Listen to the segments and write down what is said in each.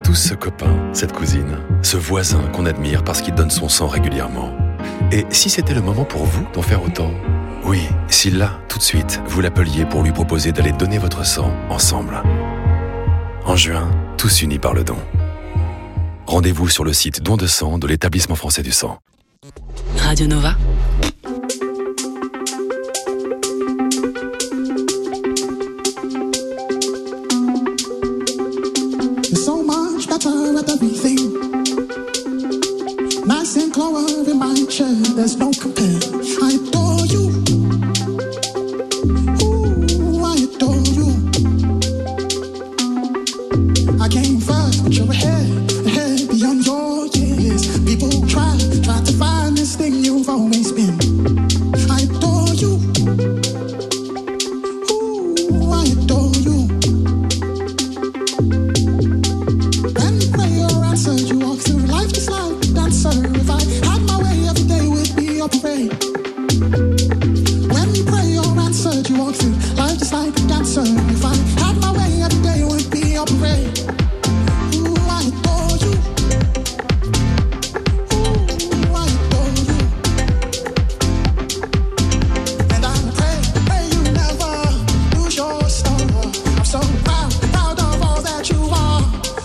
tous ce copain, cette cousine, ce voisin qu'on admire parce qu'il donne son sang régulièrement. Et si c'était le moment pour vous d'en faire autant ? Oui, si là, tout de suite, vous l'appeliez pour lui proposer d'aller donner votre sang ensemble. En juin, tous unis par le don. Rendez-vous sur le site Don de sang de l'Établissement français du sang. Radio Nova. So much better at everything. Nice and clover in my chair, there's no compare. I adore you. Ooh, I adore you. I came first, but you're ahead beyond your years. People try to find this thing you've always been. I adore you. Ooh, I adore you. You walk through life just like a dancer. If I had my way, every day would be your parade. When you pray or answered, you walk through life just like a dancer. If I had my way, every day would be your parade. Ooh, I adore you. Ooh, I adore you. And I pray you never lose your star. I'm so proud of all that you are.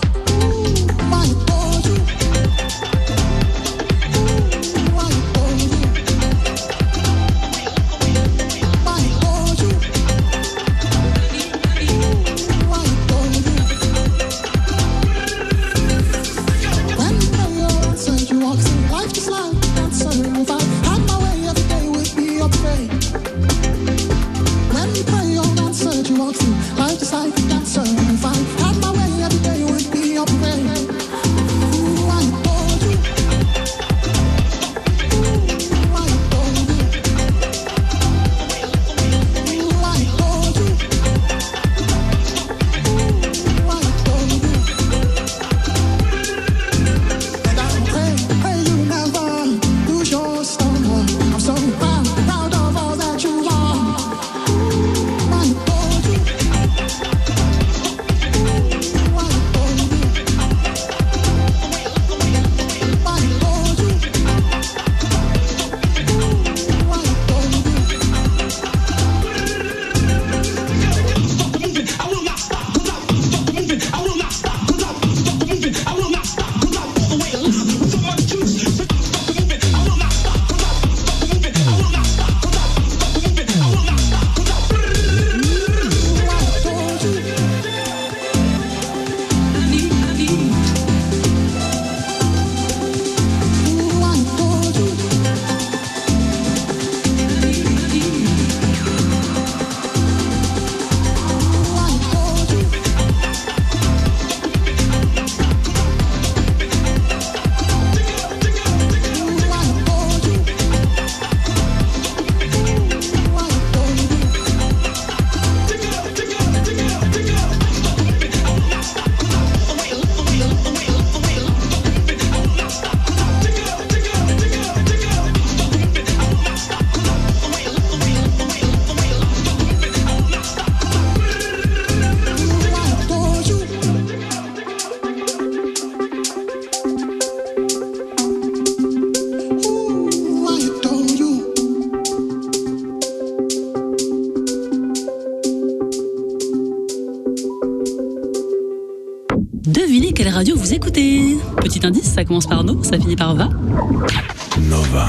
Devinez quelle radio vous écoutez. Petit indice, ça commence par No, ça finit par Va. Nova.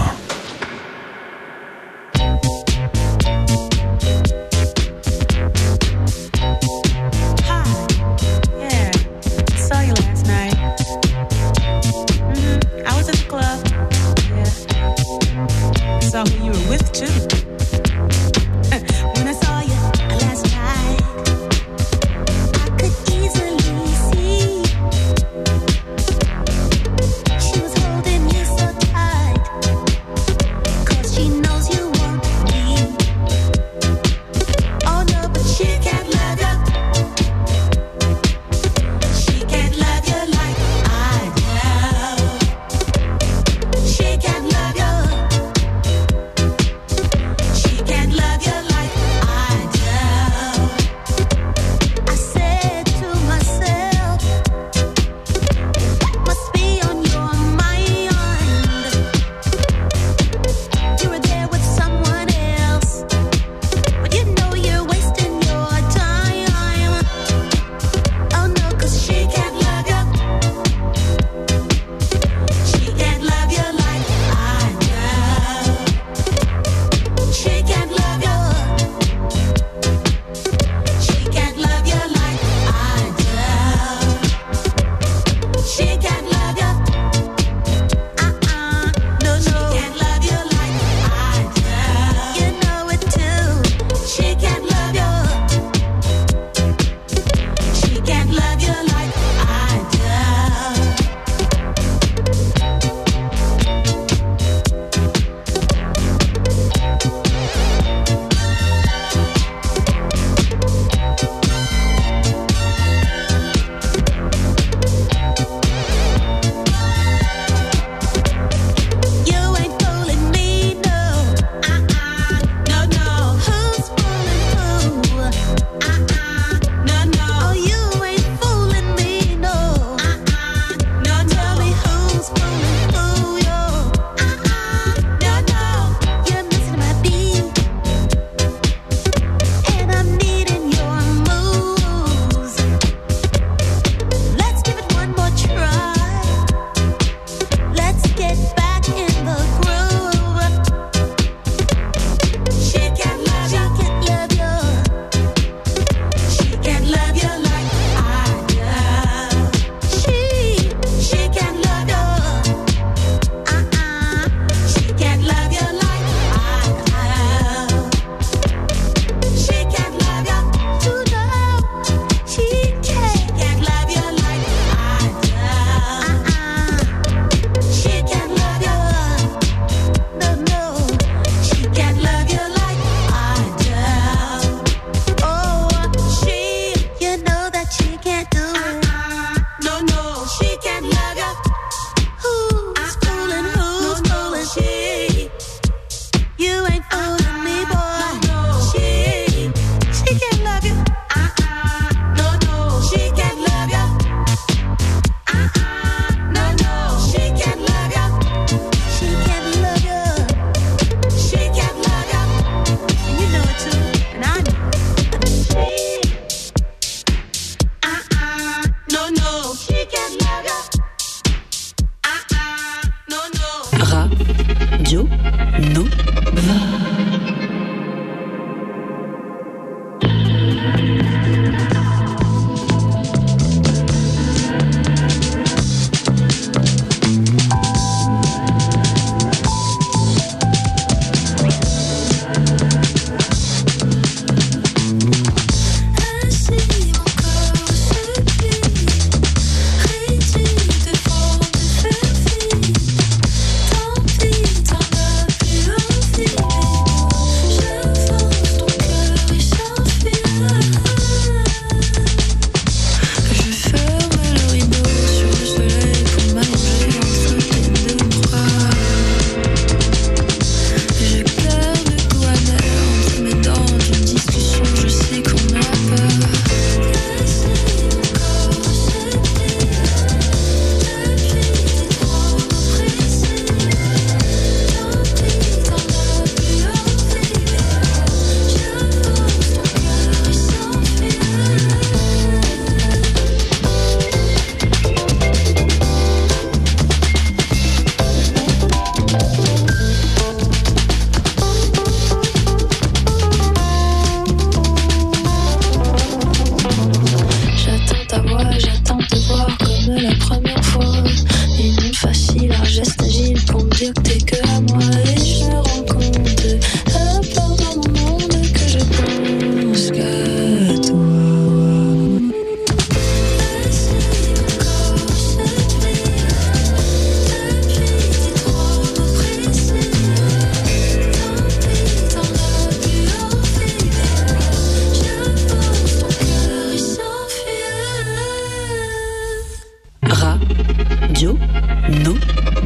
Radio Nova.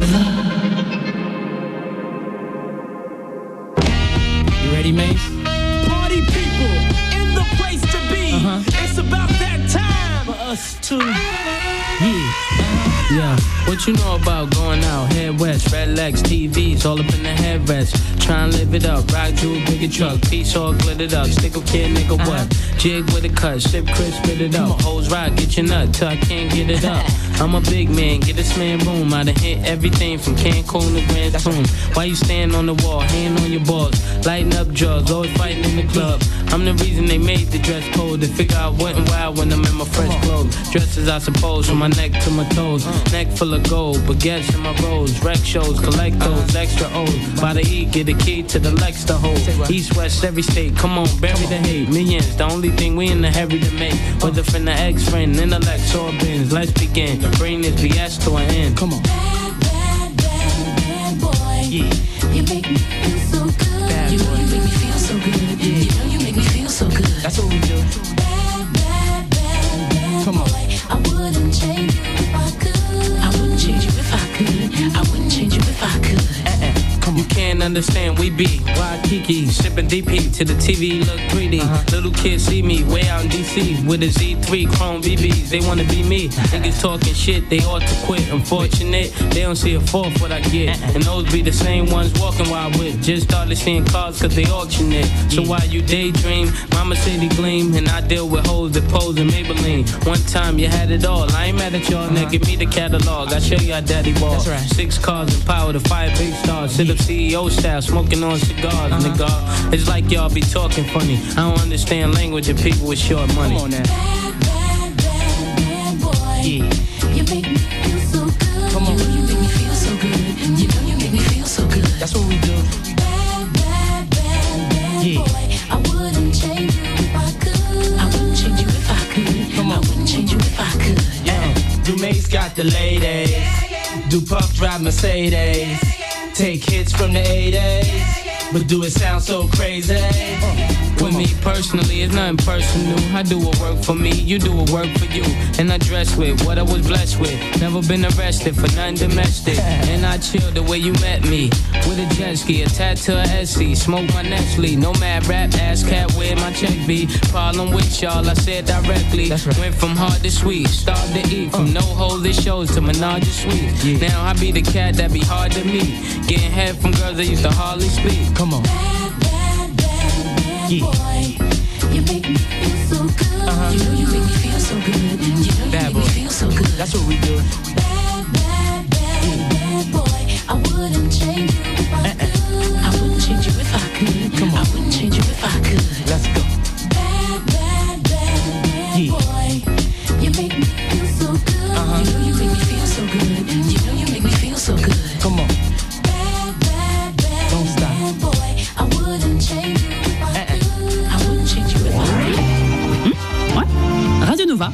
You ready, Mace? Party people in the place to be. It's about that time for us to. Yeah, what you know about going out? Head west, red legs, TVs, all up in the headrest. Try and live it up, ride through a bigger truck, piece all glittered up, stick a kid, nigga, what? Jig with a cut, sip crisp, spit it up. Hoes ride, get your nut till I can't get it up. I'm a big man, get this man room. I done hit everything from Cancun to Grand Tune. Why you stand on the wall, hand on your balls, lighting up drugs, always fighting in the club. I'm the reason they made the dress code. They figure I went wild when I'm in my fresh clothes. Dresses, I suppose, from my neck to my toes. Neck full of gold, baguettes in my rolls. Rec shows, collect those extra O's. By the E, get a key to the Lex to hold. East, west, every state, come on, bury the hate. Millions, the only thing we in the hurry to make. Whether from the ex-friend, intellect, or bins. Let's begin, bring this BS to an end. Come on. Bad, bad, bad boy. Yeah. You make me feel so good. Bad you know boy. you make me feel so good. Yeah. You know you make me feel so good. That's what we do. Bad, bad, bad, bad Come on. boy. I wouldn't change you if I could. I wouldn't change you if I could. I wouldn't change you if I could. You can't understand, we be Waikiki, sipping DP to the TV look greedy. Little kids see me way out in DC with a Z3 Chrome BBs. They wanna be me. Niggas talking shit, they ought to quit. Unfortunate, they don't see a fourth what I get. And those be the same ones walking while I whip. Just started seeing cars cause they auction it. So while you daydream, Mama City gleam, and I deal with hoes that pose in Maybelline. One time you had it all. I ain't mad at y'all, nigga. Give me the catalog. I show you how daddy ball. That's right. 6 cars and power to 5 big stars. Sit up CEO style, smoking on cigars, nigga. It's like y'all be talking funny. I don't understand language of people with short money. Come on now. Bad, bad, bad, bad boy. Yeah. You make me feel so good. Come on. You know you make me feel so good. You know you make me feel so good. That's what we do. Bad, bad, bad, bad Yeah. boy. I wouldn't change you if I could. I wouldn't change you if I could. Come on. I wouldn't change you if I could. Dumae's got the ladies. Do Puff drive Mercedes. Take hits from the 80s, but do it sound so crazy? With me personally, it's nothing personal. I do what work for me, you do what work for you. And I dress with what I was blessed with. Never been arrested for nothing domestic. And I chill the way you met me. With a jet ski, attached to a SC. Smoke my Nestle, no mad rap, ass cat, where my check be. Problem with y'all, I said directly. Right. Went from hard to sweet, starved to eat. From no holy shows to menage a suite. Now I be the cat that be hard to meet. Getting head from girls that used to hardly speak. Come on. Bad, bad, bad, bad boy. You make me feel so good. You know you make me feel so good. You know you Bad make me boy. feel so good. That's what we do. Bad, bad, bad, bad boy. I wouldn't change you if I could. I wouldn't change you if I could. Come on. I wouldn't change you if I could. Let's go. Bad, bad, bad, bad boy. You make me feel so good. You know you make me feel so good. You know you make me feel so good. Come on. Bad, bad, bad, Don't stop. bad boy. I wouldn't change you if I could. I wouldn't change you if I could. Ouais. Radio Nova.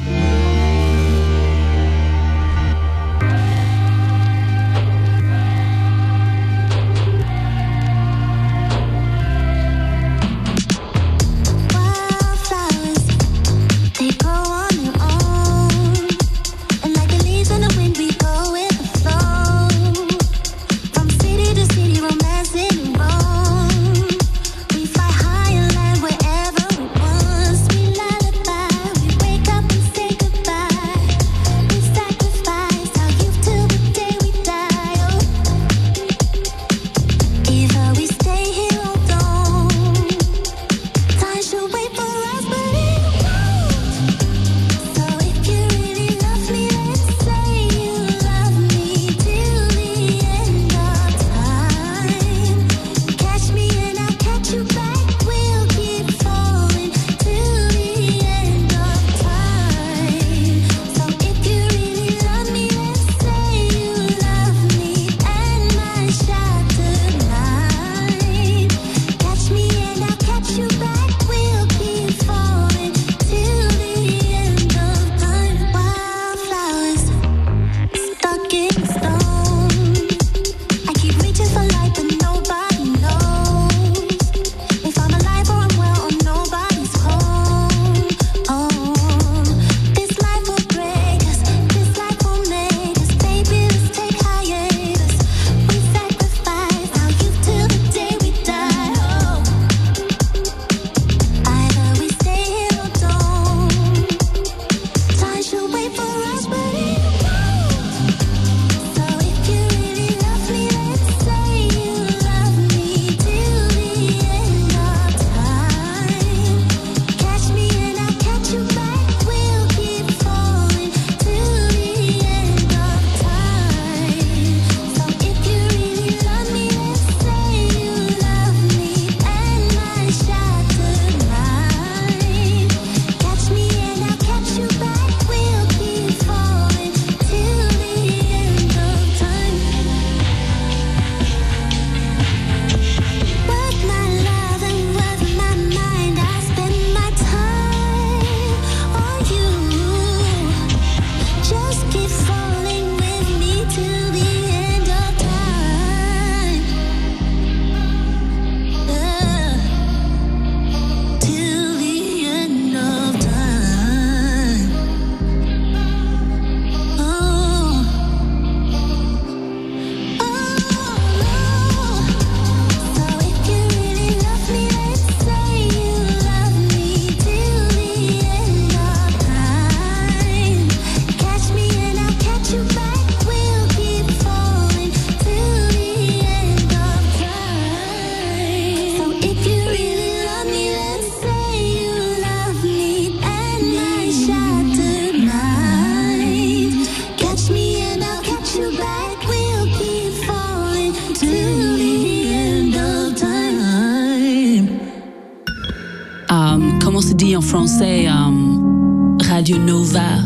dit en français Radio Nova.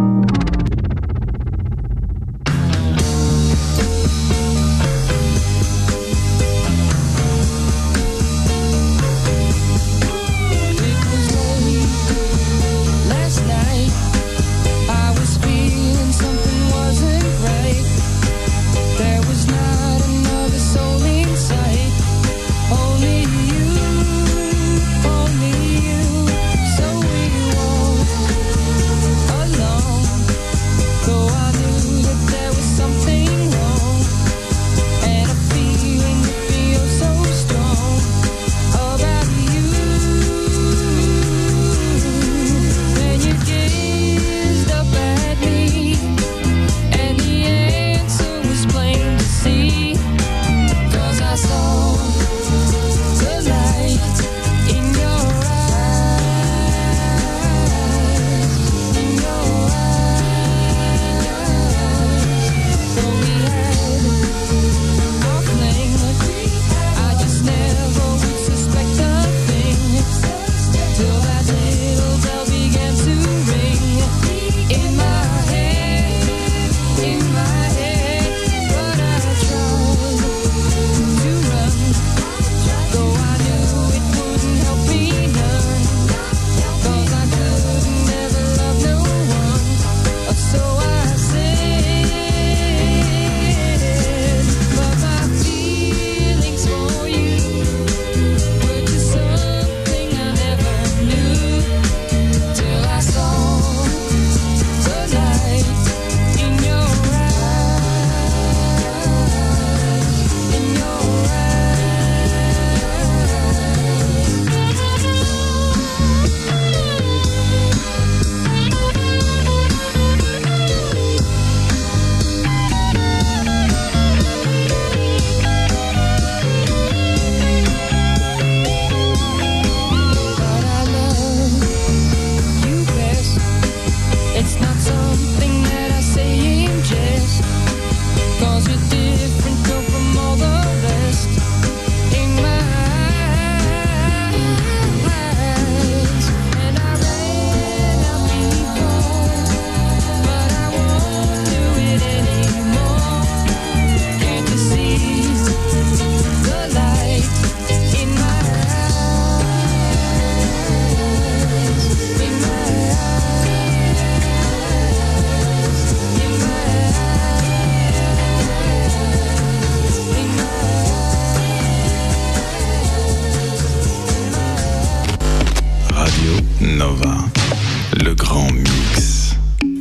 Nova, le grand mix.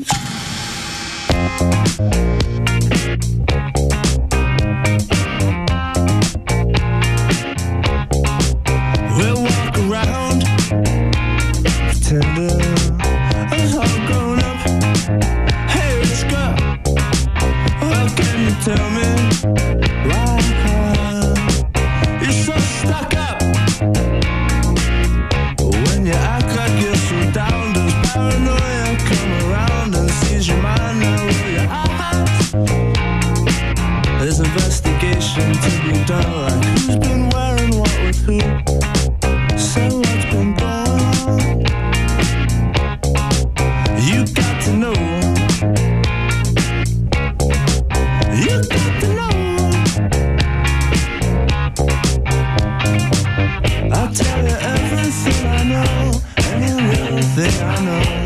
We'll walk around, pretending I'm all grown up. Hey, rich girl, what can you tell me? Why you're so stuck up? When you act like you're so down, does paranoia come around and seize your mind? Now where you at? There's investigation to be done, like who's been wearing what with who. So what's been done? You got to know. You got to know. I'll tell you everything I know, any little thing I know.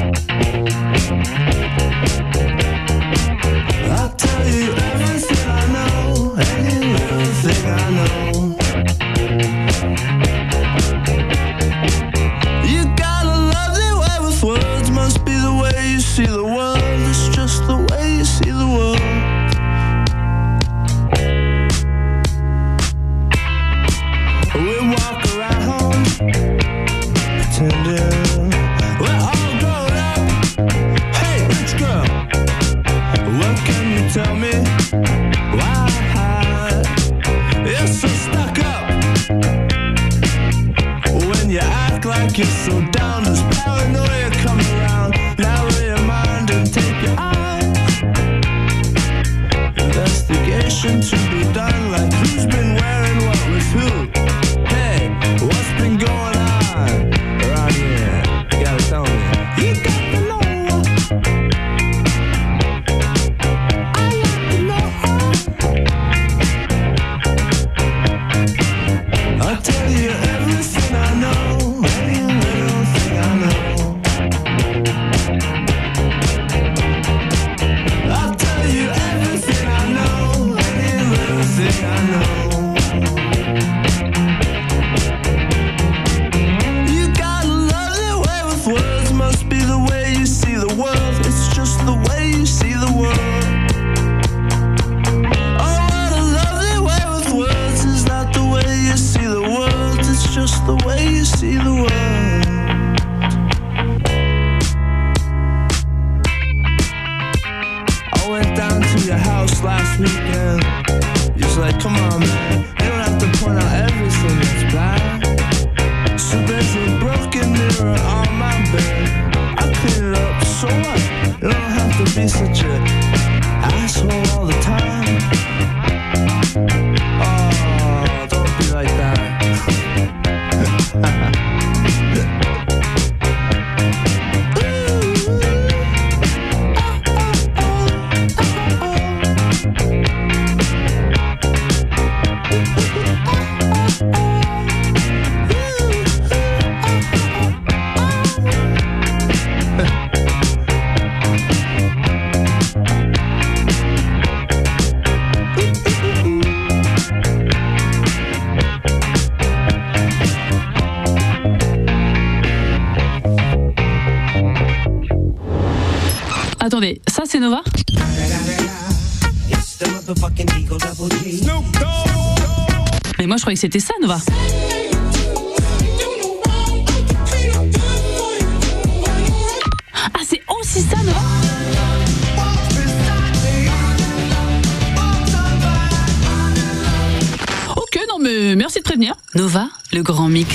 I'll tell you everything I know, any little thing I know. You got a lovely way with words, must be the way you see the world. It's just the way you see the world. We walk around pretending we're all grown up. Hey, rich girl, what can you tell me? Why you're so stuck up? When you act like you're so down, does paranoia come around? Narrow your mind and take your eyes. Investigation to be done, like who's been wearing what with who. Hey, what's been going on around here? see the world. I went down to your house last weekend. You was like, come on, man, you don't have to point out everything that's bad. So there's a broken mirror on my bed. I clean it up, so what? You don't have to be such a asshole all the time. Oh, don't be like that. Attendez, ça c'est Nova ? Mais moi je croyais que c'était ça, Nova. Ah, c'est aussi ça, Nova ? Ok, non mais merci de prévenir. Nova, le grand mix.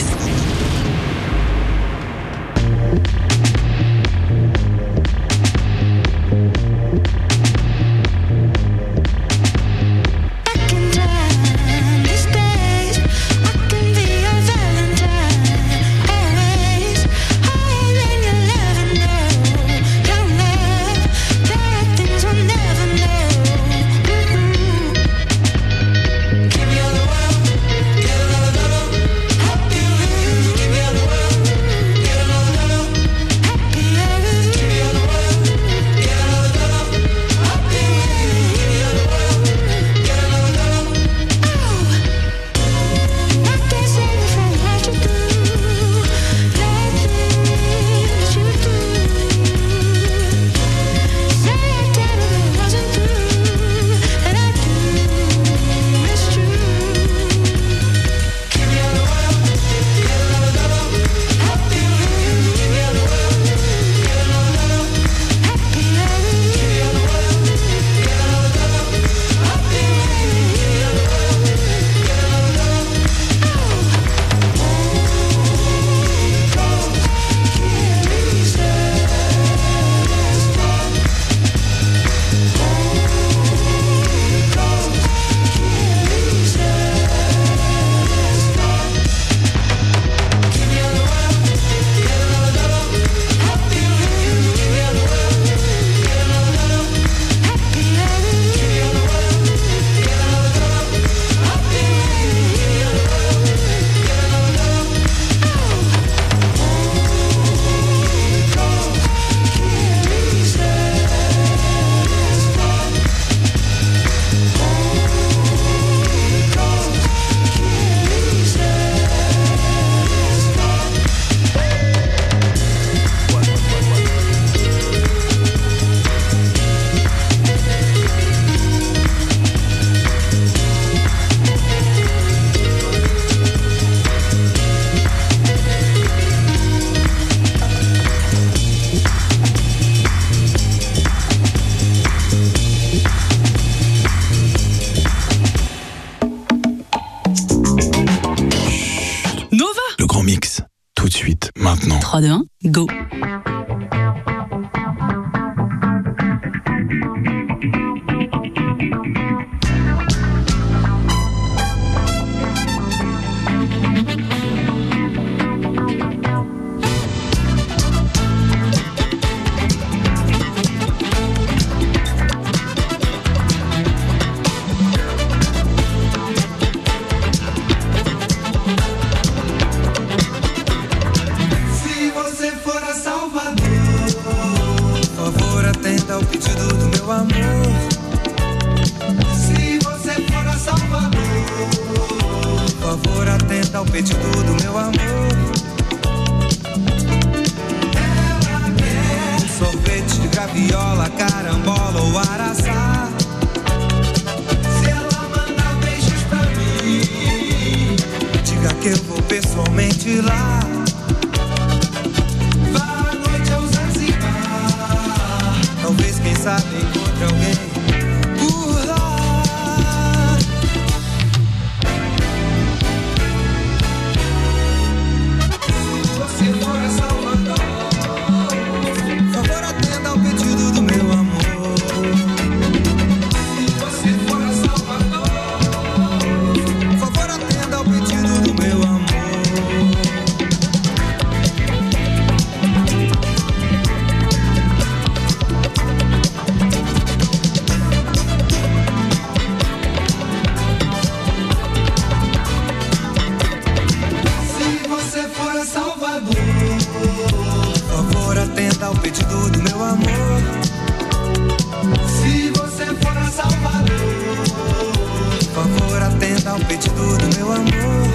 Mix, tout de suite, maintenant. 3, 2, 1, go. Se você for a Salvador sabe encontre alguém por lá. Se você for a Salvador, por favor atenda ao pedido do meu amor. Se você for a Salvador, por favor atenda ao pedido do meu amor. Atenda ao pedido do meu amor. Se você for a Salvador, por favor, atenda ao pedido do meu amor.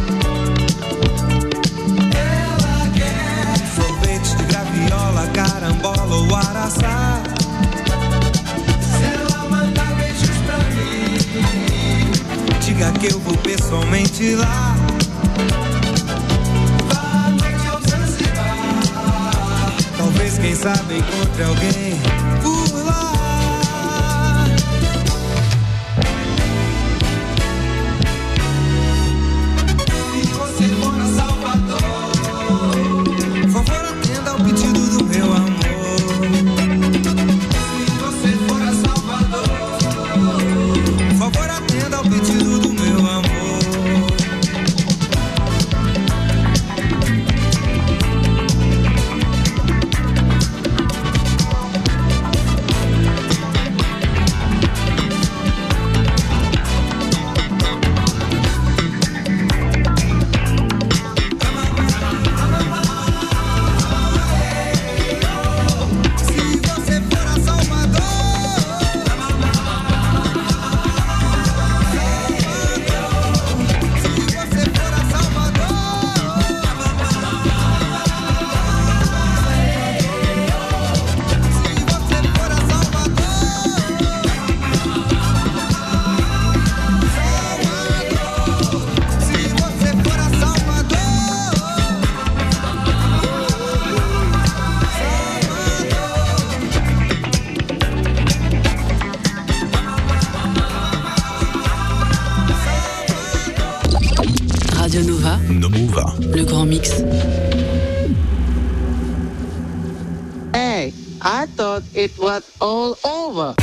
Ela quer sorvete de graviola, carambola ou araçá. Se ela mandar beijos pra mim, diga que eu vou pessoalmente lá. Talvez, quem sabe, encontre alguém por lá. Se você for a Salvador, por favor, atenda ao pedido do meu amor. Se você for a Salvador, por favor, atenda ao pedido do meu amor. Nova. Le grand mix. Hey, I thought it was all over.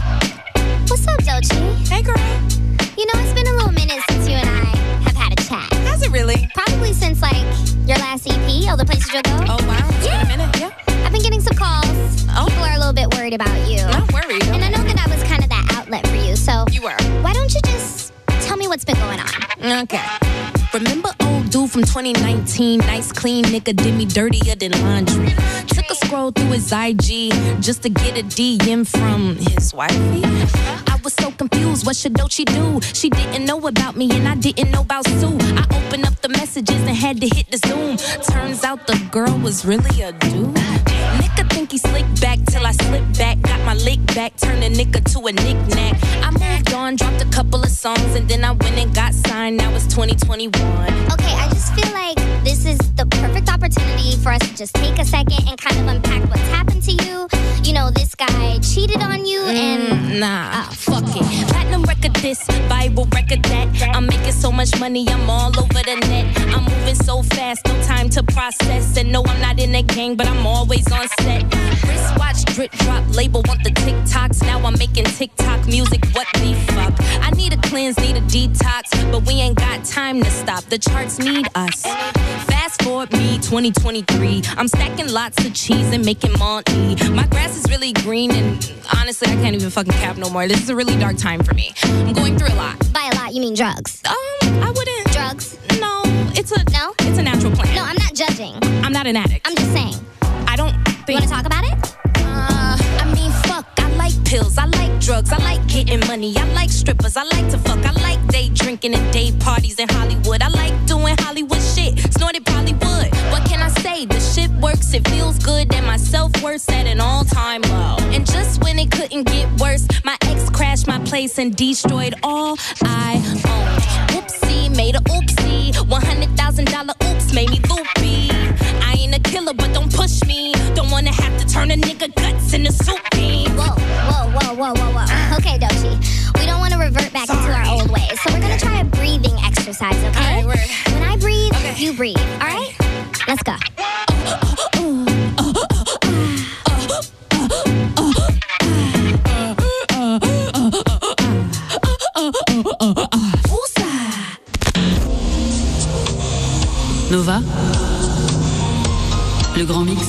What's up, Doechii? Hey, girl. You know, it's been a little minute since you and I have had a chat. Has it really? Probably since, like, your last EP, All the Places You'll Go. Oh, wow. It's been a minute, yeah. I've been getting some calls. Oh. People are a little bit worried about you. Not worried. And I know that I was kind of that outlet for you, so... You were. Why don't you just tell me what's been going on? Okay. Remember old dude from 2019? Nice, clean nigga did me dirtier than laundry. Took a scroll through his IG just to get a DM from his wifey. I was so confused, what should Doechii do? She didn't know about me and I didn't know about Sue. I opened up the messages and had to hit the Zoom. Turns out the girl was really a dude. Nigga think he slick back till I slip back. Got my lick back, turned a nigga to a knick-knack. I moved on, dropped a couple of songs, and then I went and got signed. Now it's 2021. Okay, I just feel like this is the perfect opportunity for us to just take a second and kind of unpack what's happened to you. You know, this guy cheated on you and... Nah, fuck it. Platinum record this, Bible record that. I'm making so much money, I'm all over the net. I'm moving so fast, no time to process. And no, I'm not in a gang, but I'm always on set. Wristwatch, drip drop, label want the TikToks. Now I'm making TikTok music, what the fuck? I need a cleanse, need a detox, but we ain't got time to stop. The charts need us. Fast forward me, 2023. I'm stacking lots of cheese and making money. My grass is really green and honestly, I can't even fucking cap no more. This is a really dark time for me. I'm going through a lot. By a lot, you mean drugs? I wouldn't. Drugs? No, it's a natural plant. No, I'm not judging. I'm not an addict. I'm just saying. I don't think... You want to talk about it? I mean, fuck, I like pills, I like drugs, I like getting money, I like strippers, I like to fuck, I like day drinking and day parties in Hollywood, I like doing Hollywood shit, snorted probably would. What can I say? The shit works, it feels good, and my self-worth's at an all-time low. And just when it couldn't get worse, my ex crashed my place and destroyed all I owned. Whoopsie, made a oopsie, $100,000 oops made me loopy. I ain't a killer, but don't push me. Don't wanna have to turn a nigga guts into soup bean. Whoa. whoa. Okay, Dochi. We don't want to revert back into our old ways, so we're gonna try a breathing exercise, okay? All right, when I breathe, you breathe. All right? Let's go. Nova, le grand mix.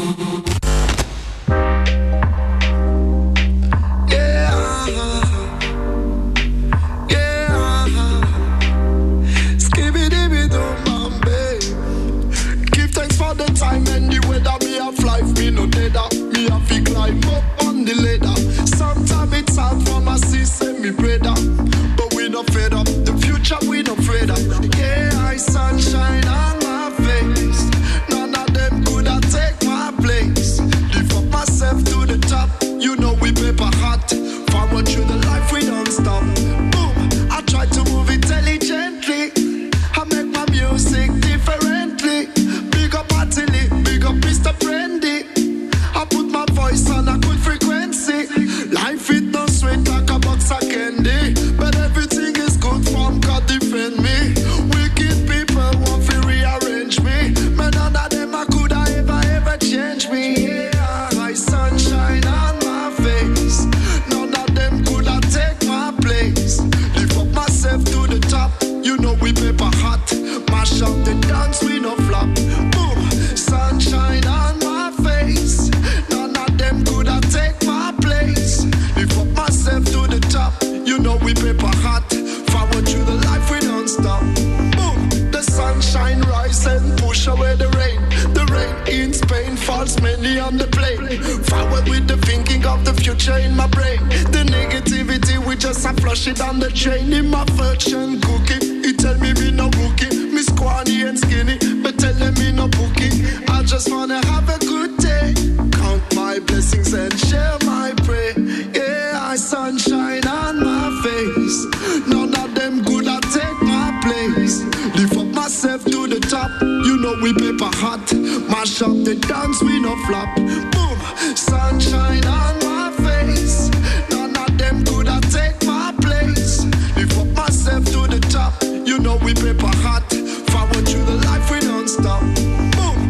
Time and the weather, me have life, me no dead up. Me have to climb up on the ladder. Sometimes it's hard from a system, me brother. But we not fed up, the future we not afraid of. Yeah, I sunshine on my face. None of them could have take my place. Lift up myself to the top, you know we paper hot. Forward through the life we don't stop. Boom, I try to move intelligently. I make my music differently. Big up Atili, big up Mr. Brandy. I put my voice on a good frequency. Life it no sweet like a box of candy. But everything is good from God defend me. Wicked people want to rearrange me. But none of them I could ever change me. Yeah, my sunshine on my face. None of them could have take my place. Lift up myself to the top. You know we paper hot. Mash up the dance, we no flop. Boom, sunshine on my face. None of them could have take my place. Lift up myself to the top. You know we paper hot. Forward through the life, we don't stop. Boom, the sunshine rise and push away the rain. The rain in Spain falls many on the plane. Forward with the thinking of the future in my brain. The negativity, we just a flush it on the train. In my fortune cookie, it tell me no rookie. Me squanny and skinny, but tell them me no bookie. I just wanna have a good day. Count my blessings and share my prayer. Yeah, I sunshine on my face. None of them good at take my place. Lift up myself to the top. You know we paper hot. Mash up the dance, we no flop. Boom, sunshine on my face. None of them good at take my place. Lift up myself to the top. You know we paper hot. Forward through the life, we don't stop. Boom.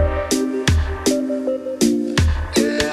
Yeah.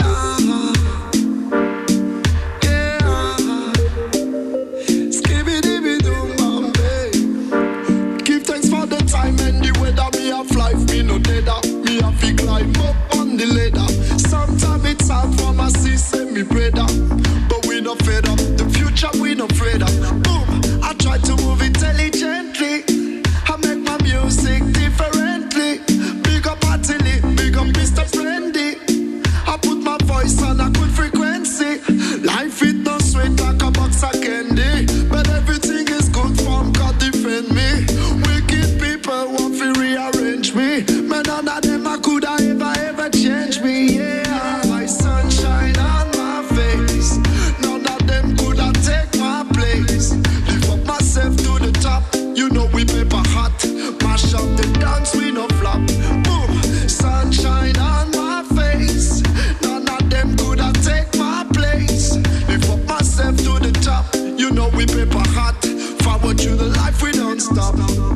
Skibidi-bidi-dum, babe. Give thanks for the time and the weather. Me have life, me no dead up. Me have to climb up on the ladder. Sometimes it's hard from a system, me brother. But we not fed up. The future we not afraid of. Boom, I try to move intelligently. I make my music differently. Big up Atili, big up Mr. Brandy. I put my voice on a good frequency. Life it no sweet like a box of candy. But everything is good from God defend me. Wicked people want to rearrange me. But none of them I could ever change me. Yeah, my sunshine on my face. None of them could have take my place. Lift up myself to the top. You know we paper hot. Mash up the dance, we no flop. Boom, sunshine on my face. None of them could have take my place. Lift up myself to the top. You know we paper hot. Forward through the life, we don't stop.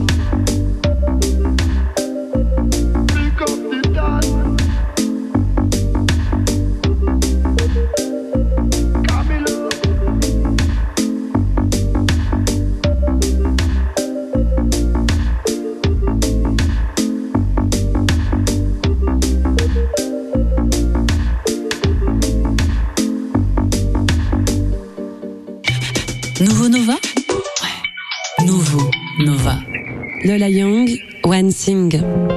Pick up the dance. Nouveau Nova? Nouveau Nova. Lola Young, One Thing.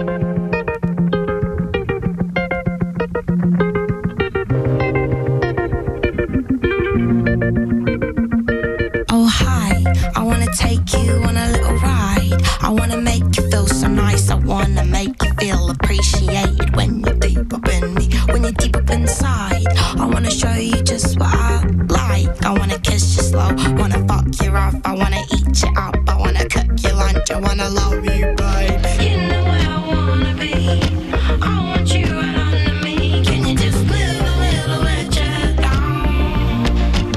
Oh hi, I wanna take you on a little ride. I wanna make you feel so nice. I wanna make you feel appreciated when you're deep up in me, when you're deep up inside. I wanna show you just what I like. I wanna kiss you slow, wanna fuck you off. I wanna eat you up, I wanna cook your lunch. I wanna love you, babe. You know where I wanna be. I want you right under me. Can you just move a little bit down?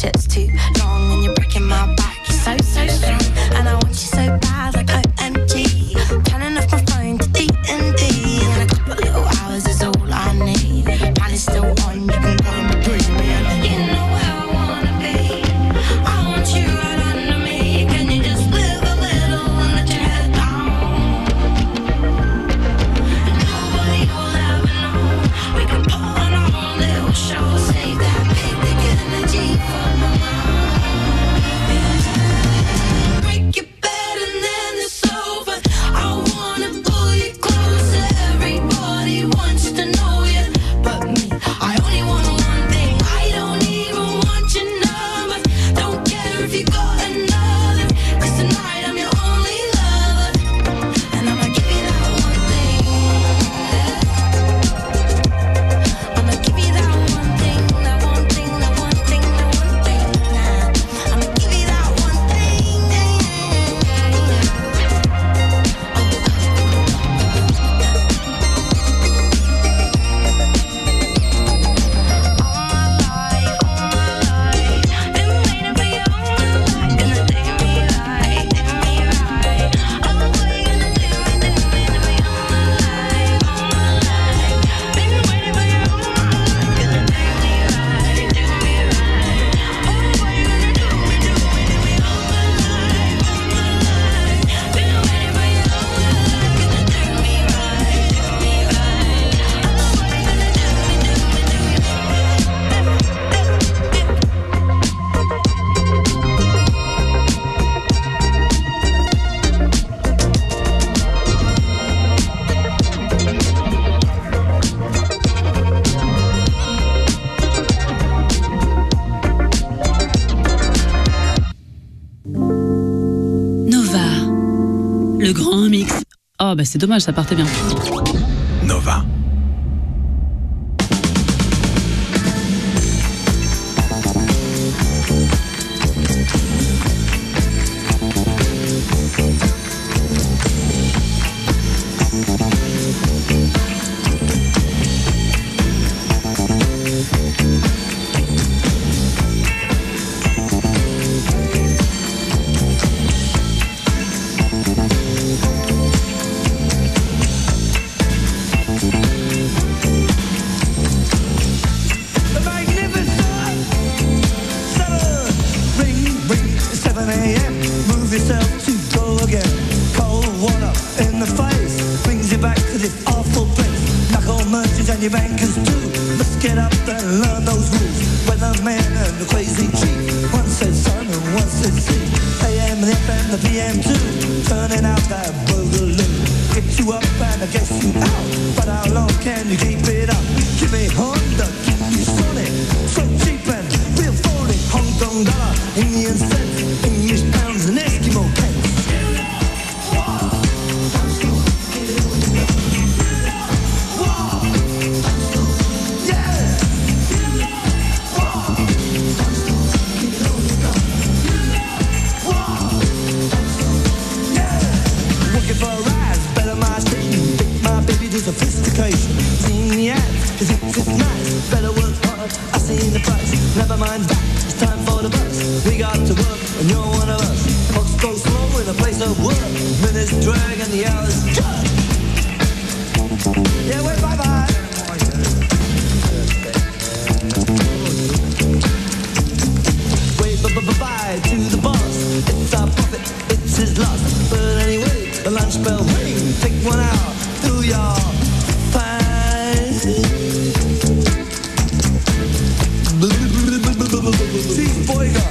t-shirts too long and you're breaking my back. You're so, so strong and I want you so bad, like OMG. Turning off my phone to D&D, and a couple little hours is all I need. Plan is still on, you can go and breathe me in. You know where I wanna be, I want you right under me. Can you just live a little and let your head down? And nobody will ever know. We can put on our own little show. Save that big, big energy for my mind. Break your bed and then it's over. I wanna pull you closer. Everybody wants to know you, but me, I only want one thing. I don't even want your number. Don't care if you got another, 'cause tonight I'm your only lover. And I'ma give you that one thing. I'ma give you that one thing, that one thing, that one thing, that one thing. I'ma give you that one thing. Nova, le grand mix. Oh bah c'est dommage, ça partait bien. Nova. The magnificent 7 ring, 7 a.m. Move yourself to go again. Cold water in the face brings you back to this awful place. Knuckle merchants and your bankers too. Let's get up and learn those rules. Weatherman and the crazy chief. One says sun and one says sea. AM and FM, the PM too. Turning out that boogaloo. Get you up and I guess you out. But how long can you keep it up? Give me Honda, keep you sonic. So cheap and real phony. Hong Kong dollar, Indian cents, English pounds and Eskimo pence. Looking for a rise, better my station. Take my baby to sophistication. Seen the ads, 'cause it's nice. Better work hard, I seen the price. Never mind that, it's time for the bus. We got to work, and you're one of us. Clocks go slow in a place of work. Minutes drag and the hours cut. Yeah, wait, bye-bye. Wave bye-bye to the boss. It's our profit, it's his loss. But anyway, the lunch bell ring. Take 1 hour, do your fine. See, boy, got.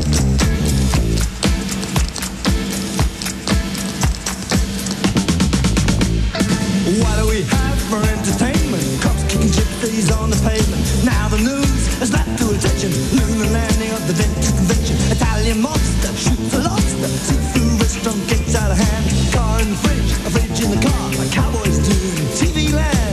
What do we have for entertainment? Cops kicking gypsies on the pavement. Now the news has left to attention. Lunar landing of the Venture Convention. Italian monster shoots a lobster. Seafood restaurant gets out of hand. Car in the fridge, a fridge in the car. Like cowboys do in TV land.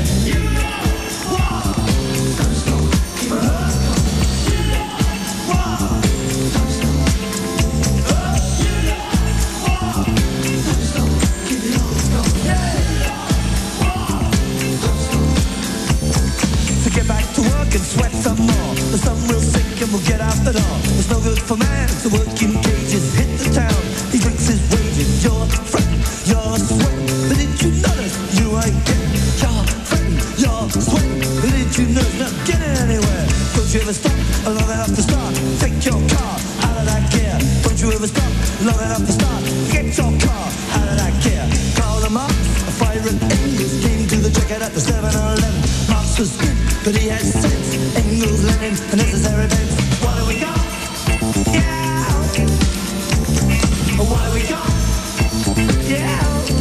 To get back to work and sweat some more. The sun will sink drink and we'll get out the door. It's no good for man to work in cages. Hit the town, he drinks his wages. You're fretting, you're sweating, but did you notice you ain't getting? You're fretting, you're sweating, but did you notice not getting anywhere? Don't you ever stop long enough to start? Take your car out of that gear. Don't you ever stop long enough to start? Get your car out of that gear. Call them up, a fire and Engels came to the checkout at the 7-Eleven. Marx was good, but he had sense. Engels, Lenin, the necessary events. What do we got? Yeah. What do we got? Yeah.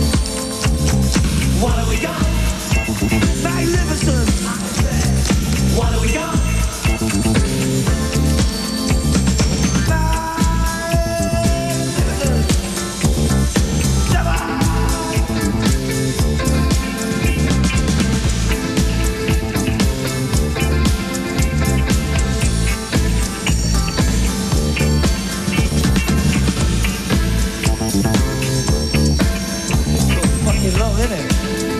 What do we got? Magnificent. What do we got? Fucking long, isn't it?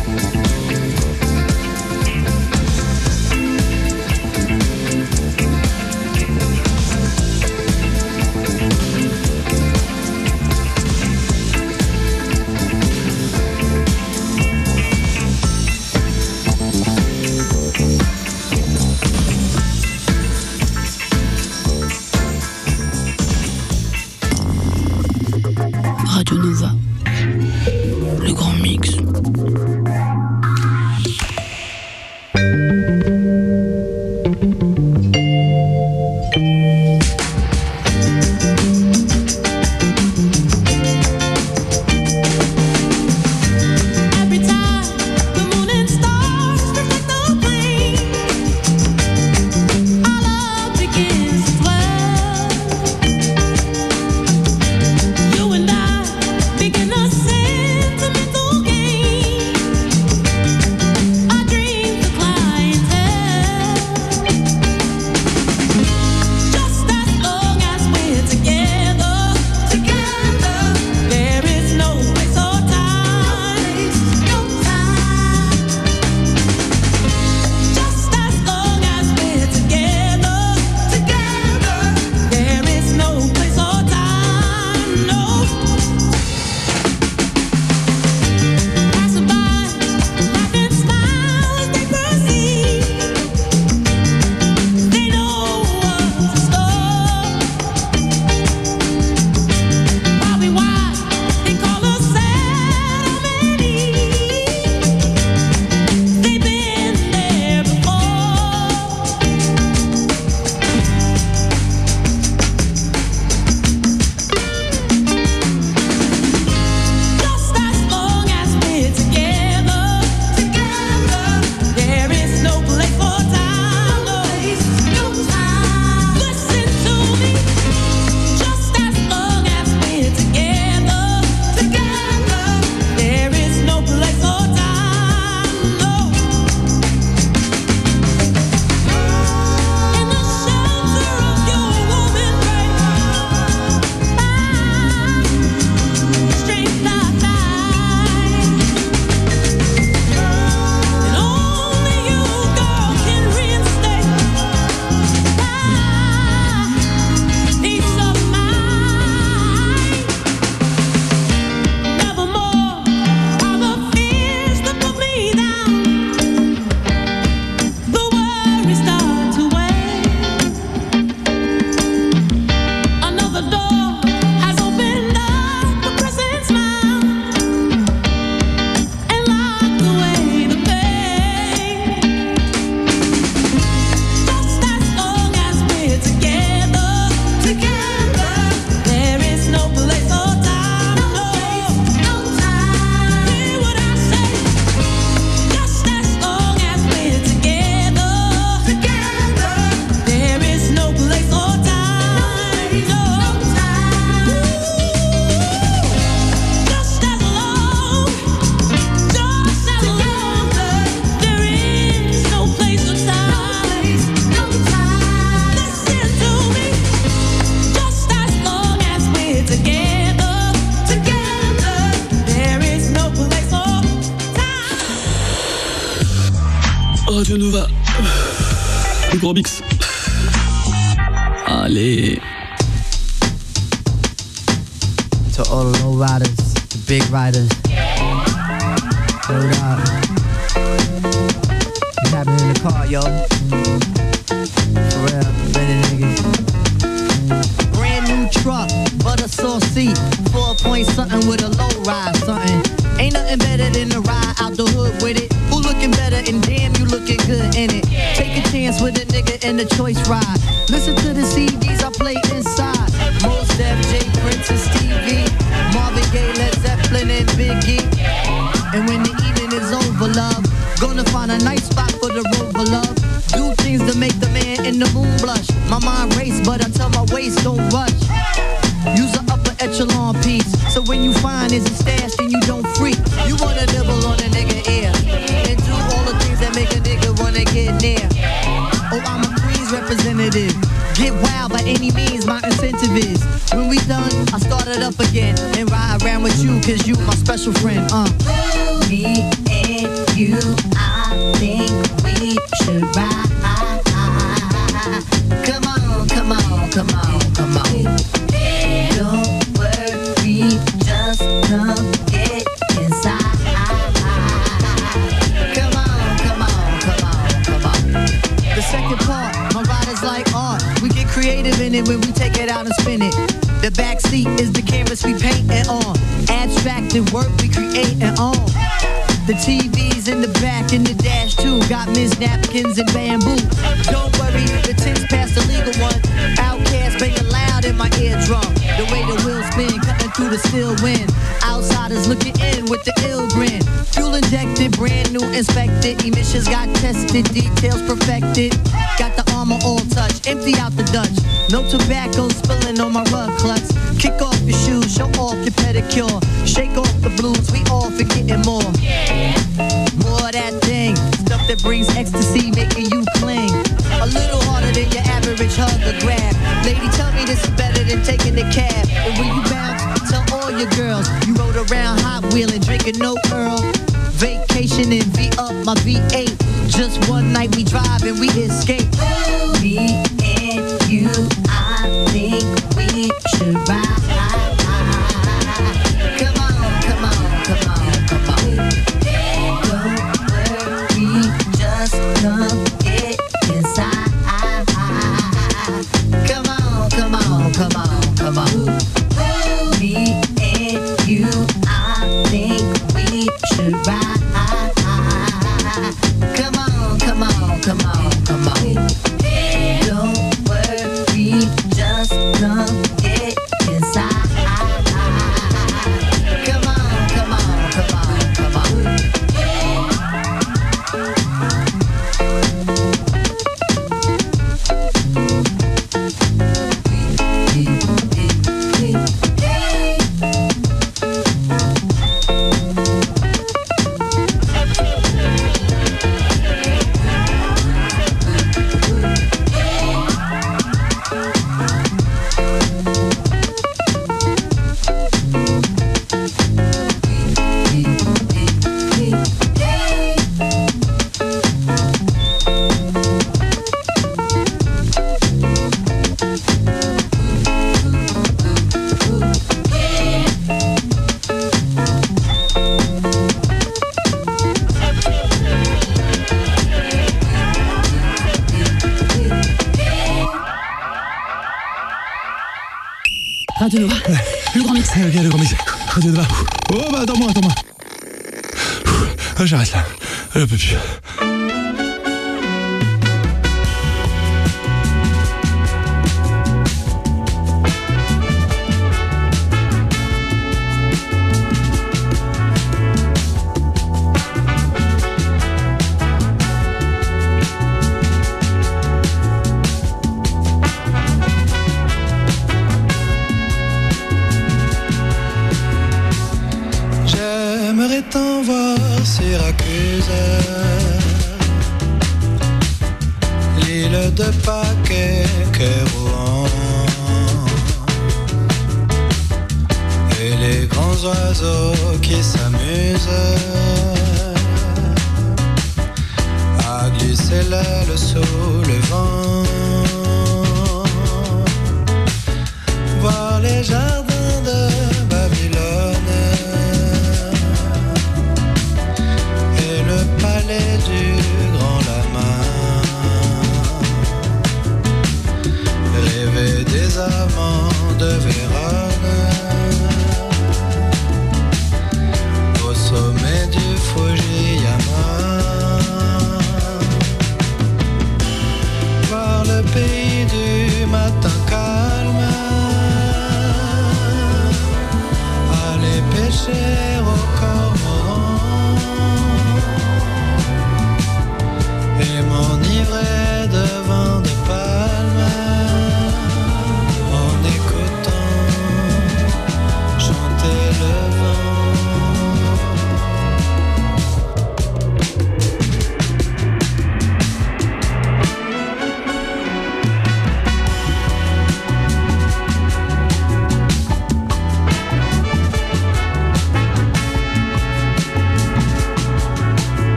Radio Nova. Le grand mix. Every time the moon and stars reflect the plain, our love begins to swell. You and I begin a sentimental game. Our dreams of clientele. Just as long as we're together, there is no place or time, no time. Just as long as we're together, there is no place or time, no. Passerby, laugh and smile as they proceed. They know what's in store. While we watch, they call us sad many. They've been there before. Just as long as we're together, there is no place or time, no time. Listen to me. Just as long as we're together, there is no place or time, no. In the shelter of your warm embrace, strength like mine, and only you, girl, can reinstate peace of mind. Nevermore are the fears that put me down. The worries start to weigh. Another door has opened up, a presence now, and locked away the pain. Just as long as we're together, there is no place or time, no time. Hear what I say. Just as long as we're together, there is no place or time, no time. Just as long, there is no place or time, no time. Listen to me. Just as long as we're together, there is no place or time. Radio Nova. Le grand mix. Allez. To all the low riders, the big riders. Hold up. What's happening in the car, yo? For real, better niggas. Brand new truck, butter sauce seat, 4-point something with a low ride something. Ain't nothing better than to ride out the hood with it. Who looking better and damn you looking good in it. Take a chance with a nigga in the choice ride. Listen to the CDs I play inside. Mos Def, J Prince and Stevie, Marvin Gaye, Led Zeppelin and Biggie. And when the evening is over, love, gonna find a nice spot for the rover, love. Do things to make the man in the moon blush. My mind race, but I tell my waist don't rush. Use an upper echelon piece, so when you find it's a stash, then you don't freak. You wanna nibble on a nigga ear and do all the things that make a nigga wanna get near. Oh, I'm a Queens representative. Get wild by any means, my incentive is. When we done, I start it up again and ride around with you, cause you my special friend. Me and you, I think we should ride. Come on, come on, come on, come on. Don't worry, just come get inside. Come on, come on, come on, come on. The second part, my ride is like art. We get creative in it when we take it out and spin it. The back seat is the canvas we paintin' on. Abstracted work we creatin' on. The TV's in the back and the dash too. Got Miss Napkins and bamboo. Don't worry, the tin's past the legal one. Outcast banging loud in my eardrum. The way the wheels spin, cutting through the still wind. Outsiders looking in with the ill grin. Fuel injected, brand new inspected. Emissions got tested, details perfected. Got the armor all touched, empty out the Dutch. No tobacco spilling on my rug clutch. Kick off your shoes, show off your pedicure. Shake off the blues, we all forgetting more. More of that thing, stuff that brings ecstasy, making you cling. A little harder than your average hug or grab. Lady, tell me this is better than taking the cab. And when you bounce, tell all your girls you rode around Hot Wheeling, drinking no Earl. Vacation and V-up my V8. Just one night we drive and we escape. Me and you, I think we should ride. Come on, come on, come on, come on. Don't worry, just come get inside. Come on, come on, come on, come on. Me and you, I think we should ride. Come on, come on, come on, come on. Don't worry, just come get inside. Come on, come on, come on, come on. Radio Nova, le grand mix. Viens, le grand mix. Radio Nova. Oh, bah attends-moi, attends-moi. J'arrête là. Je peux plus. T'en voir Syracuse, l'île de Pâques et Rouen, et les grands oiseaux qui s'amusent à glisser l'aile sous le vent. et des amants de Vérone.